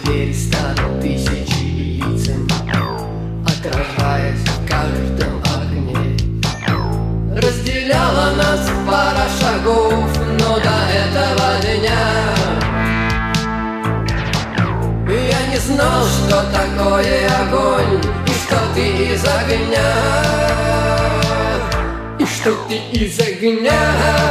двери станут тысячи яйцем, отражаясь в каждом окне. Разделяла нас пара шагов, но до этого дня я не знал, что такое огонь, и что ты из огня, и что ты из огня.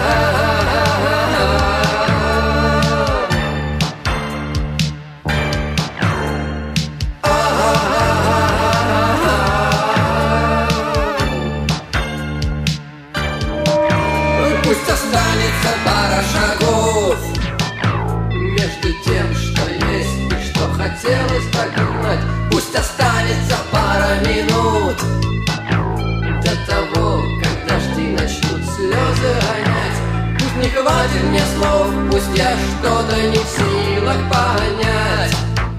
Пусть останется пара шагов между тем, что есть и что хотелось догнать. Пусть останется пара минут до того, как дожди начнут слезы ронять. Пусть не хватит мне слов, пусть я что-то не в силах понять.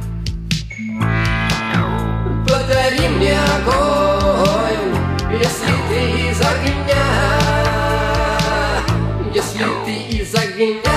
Подари мне огонь, если ты из огня, если ты из огня.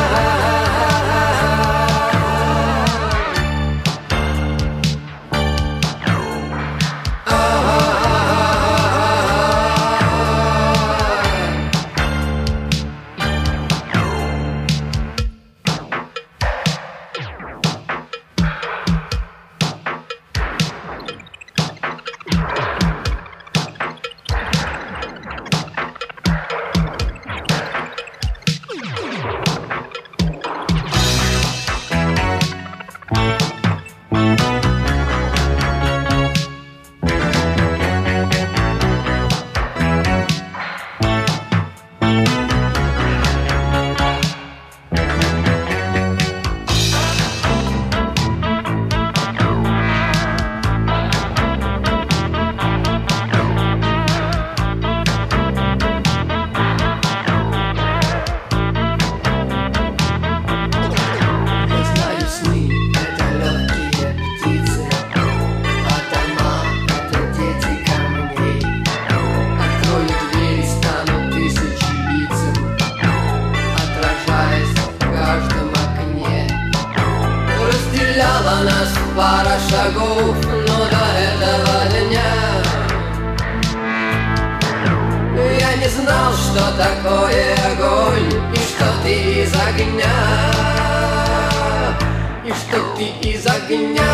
Нас пара шагов, но до этого дня я не знал, что такое огонь, и что ты из огня, и что ты из огня.